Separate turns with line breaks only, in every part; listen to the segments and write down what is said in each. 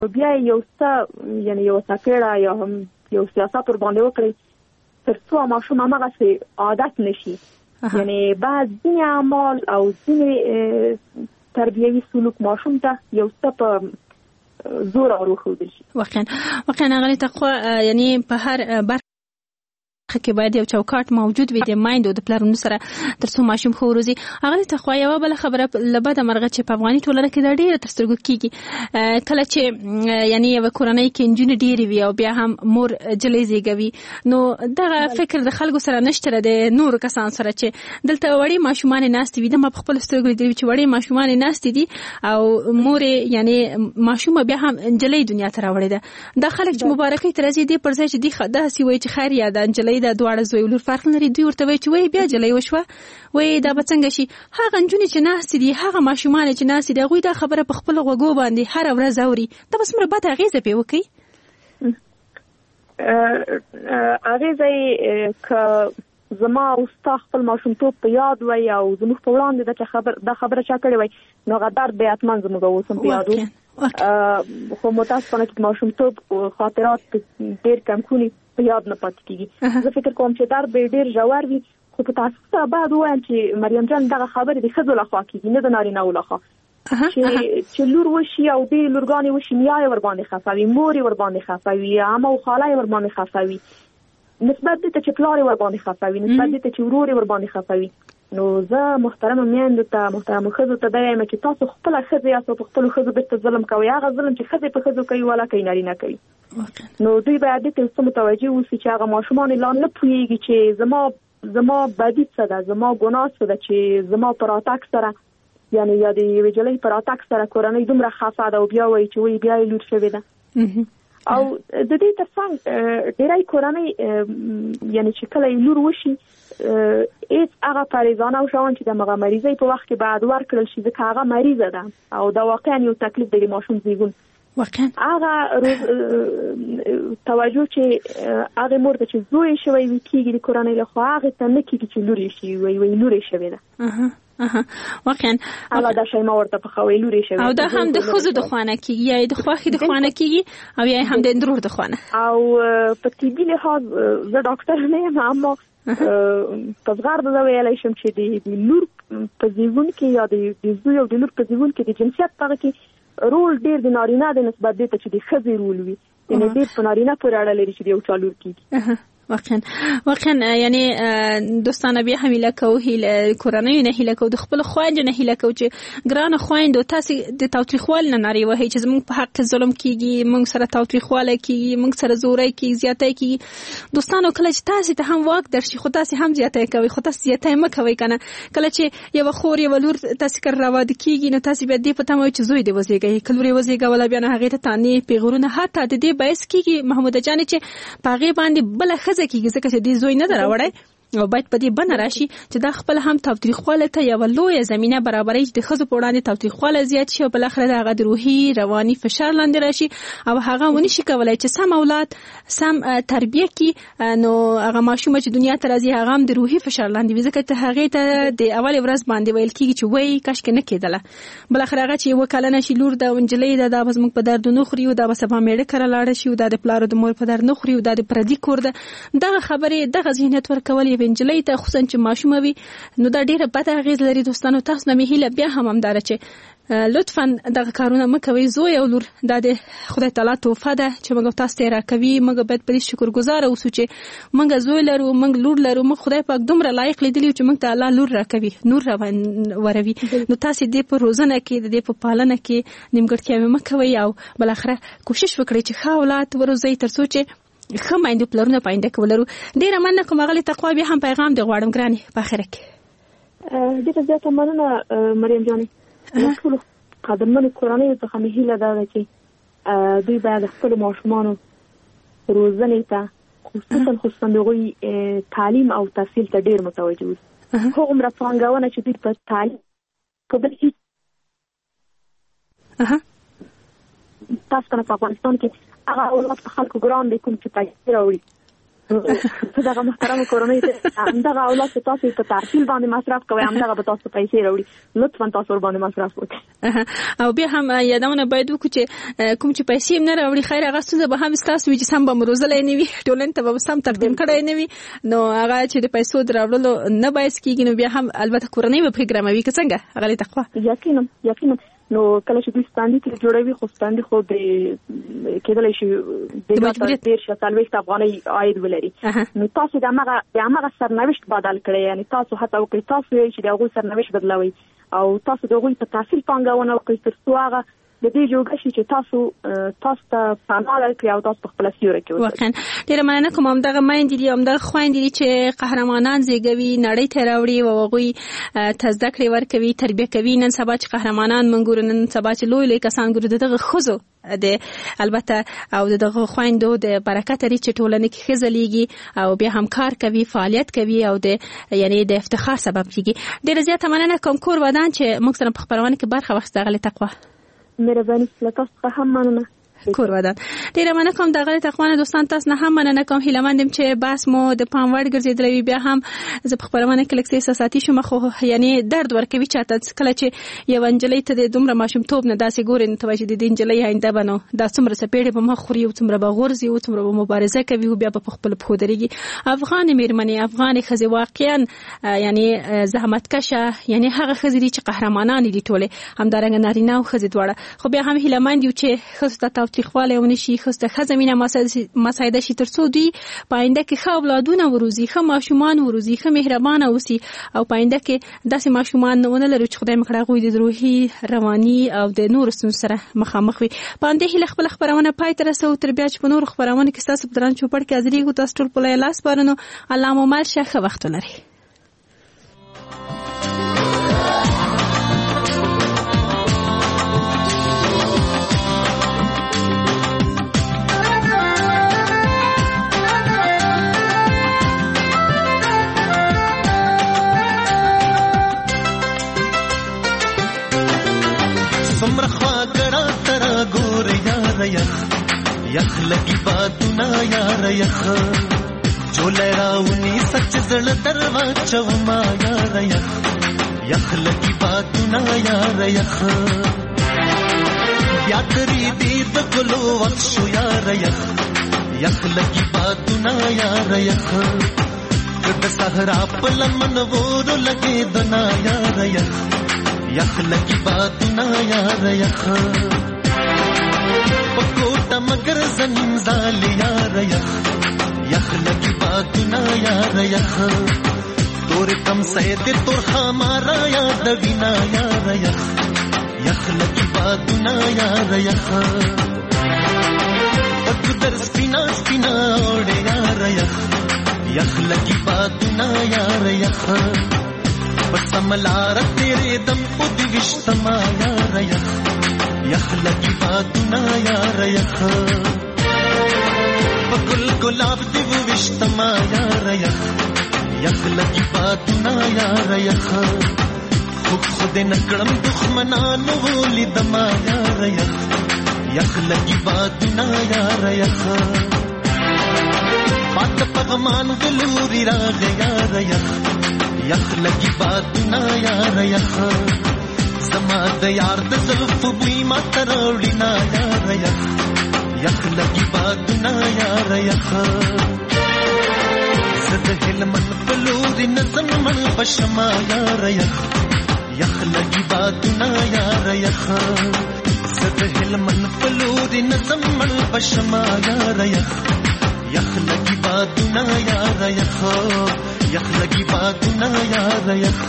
بیا یو څه یعنی یو څاکړه یا هم یو سیاست ور باندې وکړي ترڅو ماشوم هغه عادت نشي. یعنی بعض ځینې اعمال او ځینې تربیوي سلوک ماشوم ته یو څه په زور وروښودل شي.
واقعا هغه تقوا یعنی په هر برخه کې باید یو چوکاټ موجود وي د مایندو د پلرونو سره ترڅو ماشوم خو روزي. هغه تقوا یو بل خبره لبد مرغه چې په افغاني ټولنه کې د ډیره ترسترګو کیږي کله چې یعنی یو کورنۍ کې انجن ډیری وي او بیا هم مور جلې زیږوي نو دغه فکر د خلکو سره نشته د نور کسان سره چې دلته وړي ماشومان ناشتي وي د ما خپل سترګو دی چې وړي ماشومان ناشتي دي او مور یعنی ماشوم بیا هم جلې دنیا ته راوړي ده د خلک چې مبارکي ترځي دی پر ځای چې دی خدای سی وي چې خیر یاد انجلې د دواړه زوی ولور فرق لري. دوی ورته وایي چې وای بیا جلې وشوه وای دا به څنګه شي. هغه نجونې چې ناست دي هغه ماشومان چې ناست دي هغوی دا خبره په خپل غوږو باندې هر ورځ اوري. دا به څومره بده اغېزه پرې وکړي.
اغېزه که زما او ستا خپل ماشومتوب په یاد وای او زموږ په وړاندې دا خبره چا کړې وای نو هغه درد به حتما زموږ اوس هم په یاد وي. خو متاسفانه چې ماشومتوب خاطرات ډېر کمکوني په یاد نه پاتې کیږي. زه فکر کوم چې درد به ډېر ژور وي خو په تاسو ته بعد وایم چې مریم جان دغه خبرې د ښځو لخوا کیږي نه د نارینه‌و لخوا. چې لور وشي او د لورګانې وشي میا یې ور باندې خفه وي مور یې ور باندې خفه وي عمه او خاله یې ور باندې خفه وي نسبت دې ته چې پلار یې ور باندې خفه وي نسبت دې ته چې ورور یې ور باندې خفه وي. نو زه محترمه میندو ته محترمه ښځو ته دا وایم چې تاسو خپله ښځې یاست او په خپلو ښځو بیرته ظلم کوئ. هغه ظلم چې ښځې په ښځو کوي ولا کوي نارینه کوي. نو دوی باید دې ته څه متوجه اوسي چې هغه ماشومان لا نه پوهېږي چې زما بدي څه ده زما ګناه څه ده چې زما په راتګ سره یعنی یا د یوې جلۍ په راتګ سره کورنۍ دومره خفه ده او بیا وایي چې وایي بیا یې لور شوې ده. او د دې ترڅنګ ډېری کورنۍ یعنی چې کله یې لور وشي هیڅ هغه پریزانه او شوان چې د مغه مریضۍ په وخت کې بعد ورکړل شي ځکه هغه مریضه ده او دا واقعا یو تکلیف دی ماشوم زیږون.
واقعا
هغه توجه چې هغه مور ته چې زوی شوی وي کېږي د کورنۍ لخوا هغه ته نه کېږي چې لور یې شي وایي لور یې شوې ده.
واقعا
الله دا شی ما ورته په خوي لوري شوی
او دا هم د خزو د خوانه کیږي یا د خواخي د خوانه کیږي او یا هم د اندرور د خوانه.
او په طبي لحاظ زه ډاکټر نه یم اما په صغر د ویلای شم چې د لور په زیږون کې یا د زوی او د لور په زیږون کې د جنسیت په کې رول ډیر د نارینه د نسبت دی چې د ښځې رول وي یعنی ډیر په نارینه پورې اړه لري چې یو چا لور کیږي.
واقعا یعنی دوستانه بیا هم هیله کوو کورنۍ نه هیله کوو د خپل خویندو نه هیله کوو چې ګرانه خویندو تاسو د تاوتریخوالي نه نارې وهئ چې زموږ په حق ظلم کیږي موږ سره تاوتریخوالی کیږي موږ سره زوری کیږي زیاتی کیږي. دوستانو کله چې تاسو ته هم واک درشي خو تاسو هم زیاتی کوئ خو تاسو زیاتی مه کوئ کنه. کله چې یو خور یو لور تاسو کر راواده کیږي نو تاسو بیا دې پته مو چې زوی دې وزیږي کله لور وزیږي ولا بیا نه هغه ته تانی پیغورونه حتی د دې باعث کیږي محمود جان چې پاغه باندې بل خزه کیږي ځکه چې دې زوی نه دراوړی او باید په دې بنه راشي چې دا خپل هم تاوتریخواله ته یو لوی زمينه برابرۍ چې د خزو په وړاندې تاوتریخواله زیات شي او بل اخر هغه د روحي رواني فشار لاندې راشي او هغه ونی شي کولای چې سم اولاد سم تربیه کی نو هغه ماشوم چې دنیا ته راځي هغه هم د روحي فشار لاندې وي ځکه ته هغه ته د اول ورځ باندې ویل کیږي چې وای کاش کې نه کېدله بل اخر هغه چې وکاله نشي لور د انجلې د بس موږ په درد نه خوري او دا بس په میړه کړه لاړ شي او د پلار د مور په درد نه خوري او د پردي کور ده دغه خبره دغه ذهنیت ورکول یې انجلې ته خصوصا چې ماشوم وي نو دا ډیره بده اغیز لري. دوستانو تاسو نه هیله بیا هم دار چې لطفا دغه کارونه مکوئ زوی او لور د خدای تعالی توفه ده چې موږ تاسو ته راکوي موږ باید په شکرګزار اوسو چې موږ زوی لرو موږ لور لرو موږ خدای پاک دومره لایق لیدلی چې موږ ته الله لور راکوي نور وروي نو تاسو دې په روزنه کې دې په پالنه کې نیمګړتیاوې مکوئ او بل اخره کوشش وکړئ چې ښه اولاد وروزئ ترڅو چې خمایندو پلرونه پاینده کولرو. ډیره مننه کوم غلي تقوا به هم پیغام دی غواړم ګراني په اخر کې
ډیره زیاته مننه مریم جانې ټول قدرمن کورنۍ ته هم هیله ده چې دوی باید خپل ماشومان روزنې ته خصوصا دغوی تعلیم او تحصیل ته ډیر متوجه وي خو عمره پانګونه چې دوی په تعلیم په بل هیڅ تاسو کنه په افغانستان کې هغه اولاد په خلکو ګران دي کوم چې پیسې راوړي دغه محترم کورنۍ ته دغه اولاد تاسو په تحصیل باندې مصرف کوئ همدغه به تاسو پیسې راوړي لطفا تاسو ور باندې مصرف وکړئ
او بیا هم یادونه باید وکړو چې کوم چې پیسې نه راوړي خیر هغه څه به هم تاسو چې سم به مروزلای نه وي ټولنه ته به سم تقدیم کړی نه وي نو هغه چې د پیسو دراوړلو نه باید کیږي نو بیا هم البته کورنۍ به پروګراموي که څنګه هغه تقوا
یقینا نو کله چې دوی ستاندې جوړوي خو ستاندې خو د کېدلای شي د ماته ډیر شتالويست افغاني عاید ولري نو تاسو د هغه سرنوشت بدل کړئ یعنی تاسو هڅه وکړئ تاسو چې د هغه سرنوشت بدلوي او تاسو د هغه په تحصیل پانګونه وکړئ تر څو هغه د دې جوړ شي چې تاسو ته فعال کړئ او تاسو خپل سیوره کې
واقعا ډیر مننه کوم همدغه مایندې دي همدغه خويندې دي چې قهرمانان زیږوي نړۍ ته راوړي او هغه ته زده کړې ورکوي تربیه کوي نن سبا چې قهرمانان منګور نن سبا چې لوی کسان ګورو دغه خزو د البته او دغه خويندو د برکت لري چې ټولنه کې خزلېږي او بیا هم کار کوي فعالیت کوي او د یعنی د افتخار سبب کیږي ډیر زیاته مننه کوم کور ودان چې موږ سره په خبرونه کې برخه واخیسته تقوا
مهرباني لطفا هم مننه
کور ودان ډیره مننه کوم دغه تخوانه دوستان تاسو نه هم مننه کوم هیلمندم چې بس مو د پام وړ ګرځیدلې بیا هم زه په خبرونه کې لکه احساساتي شوم خو یعنی درد ورکوي چاته کله چې یو انجلۍ ته د دومره ماشومتوب نه داسې ګوري نو توجه د انجلۍ آینده بنو دا څومره سپېړې به مخوري او څومره به غورځي او څومره به مبارزه کوي او بیا په خپل پخو درېږي افغان میرمنې افغان خزي واقعا یعنی زحمت کشه یعنی هغه خزي چې قهرمانان دي ټوله همدارنګ نارینه او خزي دواړه خو بیا هم هیلمند یو چې خصوصا تخواله ونشي خسته خزمینه مساعده شي ترڅو دوی پاینده کې ښه اولادونه وروزي ښه ماشومان وروزي ښه مهربانه اوسي او پاینده کې داسې ماشومان نه لري چې خدای مکړه غوي د روحي رواني او د نور ستونزو سره مخامخ وي باندې هله خپل خبرونه پای تر رسو تر بیا چې په نور خبرونه کې تاسو په درن چوپړ کې حاضرې تاسو ټول په لاس بارنو الله مو مال شخه وخت لري
یخ لگی باتونه یار یخ چولې راونی سچ زړه دروا چوما یار یخ یخ لگی باتونه یار یخ بیا تری دې د ګلو وخت شو یار یخ یخ لگی باتونه یار یخ کد صحرا په لمن ور لګې دنا یار یخ یخ لگی باتونه یار یخ پکوټه مگر زنیم زال یار یخ یخ لگی باتونه یار یخ تور کم سید تور خمارا یاد وینا یار یخ یخ لگی باتونه یار یخ تک در سپینا سپینا اوڑے یار یخ یخ لگی باتونه یار یخ بس ملار تیرے دم پد وشتما یار یخ یخ لگی باتونه یار یخ بگل گلاب دی و وشتما یار یخ یخ لگی باتونه یار یخ خود نکړم دښمنانو ولیدما یار یخ یخ لگی باتونه یار یخ پات پغمان ګلوري راغی یار یخ یخ لگی باتونه یار یخ زما د یار د زلف بوی ما تروړی نا یار یخ یخ لگی باتونه یار یخ زد هلمن پلوری نظم من پشما یار یخ یخ لگی باتونه یار یخ زد هلمن پلوری نظم من پشما یار یخ یخ لگی باتونه یار یخ یخ لگی باتونه یار یخ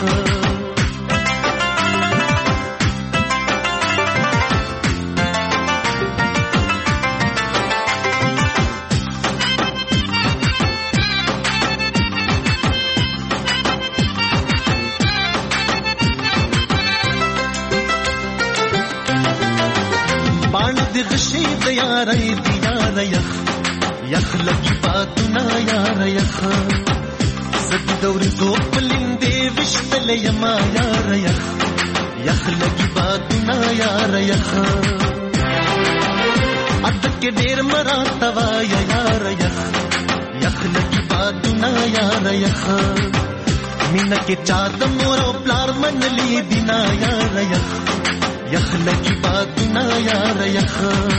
غشید یار دیار یخ یخ لگی باتونه یار یخ زد دور زو پلندې وشتل یما یار یخ یخ لگی باتونه یار یخ اد کې ډیر مراتوا یار یخ یخ یخ لګي بادونه یار یخ مینا کې چا د مور او پلار منلی دینا یار یخ یخ لګي بادونه یار یخ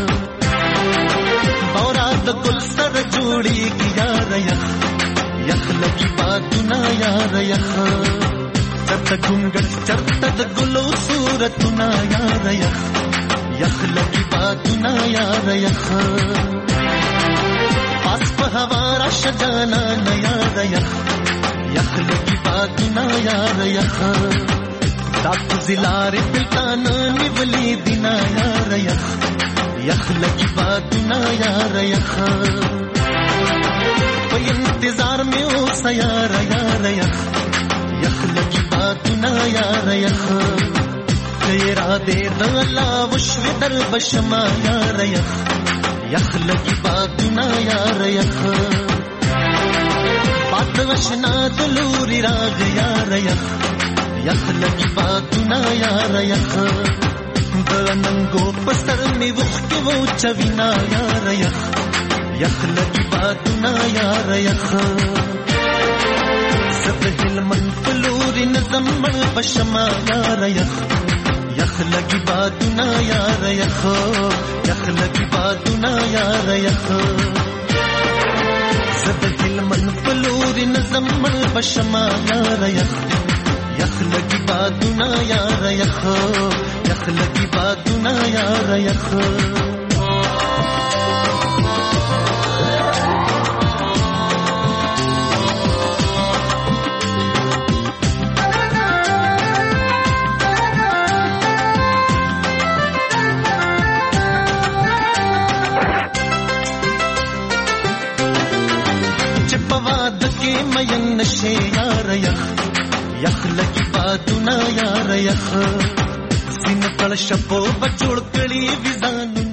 بورا د ګل سره جوړیږي یار یخ یخ لګي بادونه یار یخ چرته ګونګټ چرته د ګلو صورتونه یار یخ یخ لګي بادونه یار یخ پاس په هوا را شجانا نه یار یخ یخ لګي بادونه یار یخ تاسو زلاره پلتان نیولې دینا یار یخ یخ لګي بادونه یار یخ په انتظار مې اوس یار یار یخ یخ لګي بادونه یار یخ تیرا دې د الله وشو در بشما یار یخ یخ لګي بادونه یار یخ باد وشنا دلوري راغ یار یخ یخ لګي بادونه یار یخ دننګو پستر می وخ کې وو چوینا یار یخ یخ لګي بادونه یار یخ سبهل من فلوري نظم من بشما یار یخ یخ لګي بادونه یار یخ یخ لګي بادونه یار یخ سبهل من فلوري نظم من بشما یار یخ یخ لګي بادونه یار یخ یخ لګي بادونه یار یخ چپواد کې مین نشه یار یخ یخ لګي بادونه یار یخ سین کل شپو بچوړ کړي وزانو